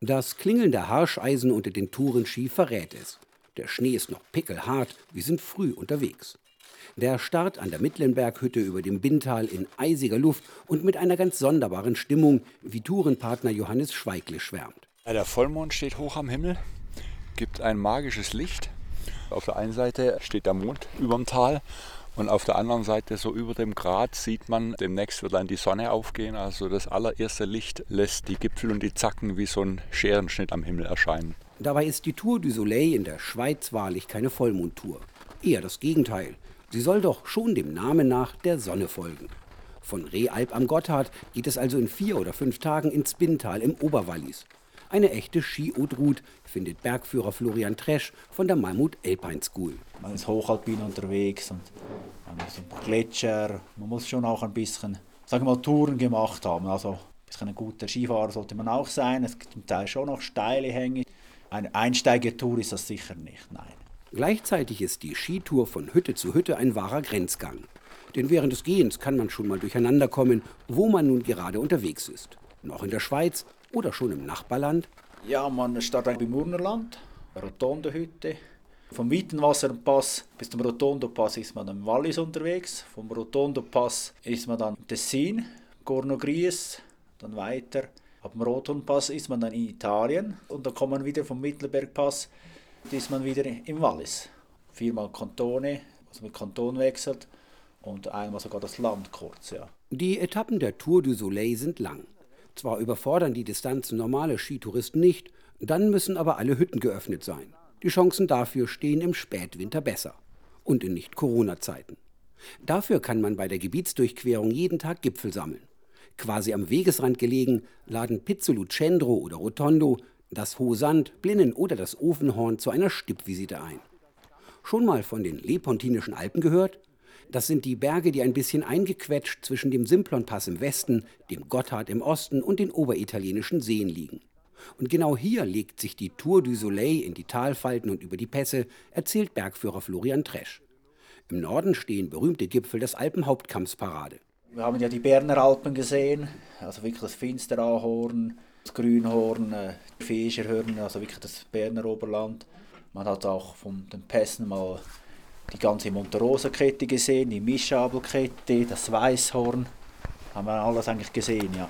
Das Klingeln der Harscheisen unter den Tourenski verrät es. Der Schnee ist noch pickelhart, wir sind früh unterwegs. Der Start an der Mittlenberghütte über dem Binntal in eisiger Luft und mit einer ganz sonderbaren Stimmung, wie Tourenpartner Johannes Schweigle schwärmt. Der Vollmond steht hoch am Himmel, gibt ein magisches Licht. Auf der einen Seite steht der Mond überm Tal und auf der anderen Seite, so über dem Grat, sieht man, demnächst wird dann die Sonne aufgehen. Also das allererste Licht lässt die Gipfel und die Zacken wie so ein Scherenschnitt am Himmel erscheinen. Dabei ist die Tour du Soleil in der Schweiz wahrlich keine Vollmondtour. Eher das Gegenteil. Sie soll doch schon dem Namen nach der Sonne folgen. Von Realp am Gotthard geht es also in 4 oder 5 Tagen ins Binntal im Oberwallis. Eine echte Ski-Haute-Route, findet Bergführer Florian Tresch von der Mammut Alpine School. Man ist hochalpin unterwegs und man ist ein paar Gletscher. Man muss schon auch ein bisschen, sagen wir mal, Touren gemacht haben. Also ein bisschen ein guter Skifahrer sollte man auch sein. Es gibt zum Teil schon noch steile Hänge. Eine Einsteigertour ist das sicher nicht, nein. Gleichzeitig ist die Skitour von Hütte zu Hütte ein wahrer Grenzgang. Denn während des Gehens kann man schon mal durcheinander kommen, wo man nun gerade unterwegs ist. Noch in der Schweiz oder schon im Nachbarland? Ja, man startet im Urnerland, Rotonde-Hütte. Vom Wittenwasserpass bis zum Rotondo-Pass ist man im Wallis unterwegs. Vom Rotondo-Pass ist man dann im Tessin, Gorno-Gries, dann weiter. Ab dem Rotonpass ist man dann in Italien und dann kommt man wieder vom Mittelbergpass, ist man wieder im Wallis. 4-mal Kantone, also mit Kanton wechselt und einmal sogar das Land kurz. Ja. Die Etappen der Tour du Soleil sind lang. Zwar überfordern die Distanzen normale Skitouristen nicht, dann müssen aber alle Hütten geöffnet sein. Die Chancen dafür stehen im Spätwinter besser. Und in Nicht-Corona-Zeiten. Dafür kann man bei der Gebietsdurchquerung jeden Tag Gipfel sammeln. Quasi am Wegesrand gelegen laden Pizzolo Cendro oder Rotondo, das Hohe Sand, Blinnen oder das Ofenhorn zu einer Stippvisite ein. Schon mal von den Lepontinischen Alpen gehört? Das sind die Berge, die ein bisschen eingequetscht zwischen dem Simplonpass im Westen, dem Gotthard im Osten und den oberitalienischen Seen liegen. Und genau hier legt sich die Tour du Soleil in die Talfalten und über die Pässe, erzählt Bergführer Florian Tresch. Im Norden stehen berühmte Gipfel des Alpenhauptkamms Parade. Wir haben ja die Berner Alpen gesehen, also wirklich das Finsterahorn, das Grünhorn, Fischerhörn, also wirklich das Berner Oberland. Man hat auch von den Pässen mal die ganze Monte-Rosa-Kette gesehen, die Mischabel-Kette, das Weißhorn. Haben wir alles eigentlich gesehen, ja.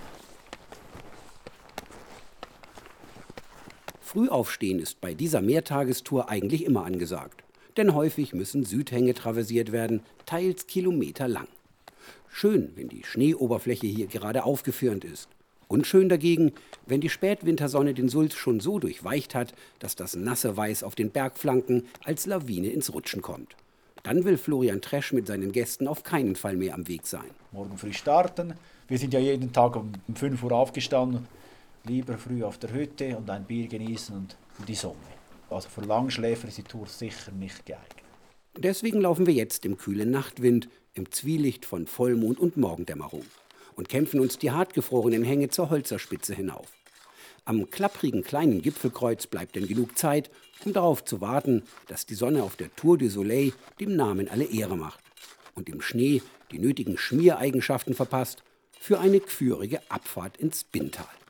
Frühaufstehen ist bei dieser Mehrtagestour eigentlich immer angesagt. Denn häufig müssen Südhänge traversiert werden, teils kilometerlang. Schön, wenn die Schneeoberfläche hier gerade aufgefirnt ist. Unschön dagegen, wenn die Spätwintersonne den Sulz schon so durchweicht hat, dass das nasse Weiß auf den Bergflanken als Lawine ins Rutschen kommt. Dann will Florian Tresch mit seinen Gästen auf keinen Fall mehr am Weg sein. Morgen früh starten. Wir sind ja jeden Tag um 5 Uhr aufgestanden. Lieber früh auf der Hütte und ein Bier genießen und die Sonne. Also für Langschläfer ist die Tour sicher nicht geeignet. Deswegen laufen wir jetzt im kühlen Nachtwind, im Zwielicht von Vollmond und Morgendämmerung und kämpfen uns die hartgefrorenen Hänge zur Holzerspitze hinauf. Am klapprigen kleinen Gipfelkreuz bleibt denn genug Zeit, um darauf zu warten, dass die Sonne auf der Tour du Soleil dem Namen alle Ehre macht und dem Schnee die nötigen Schmiereigenschaften verpasst für eine g'führige Abfahrt ins Binntal.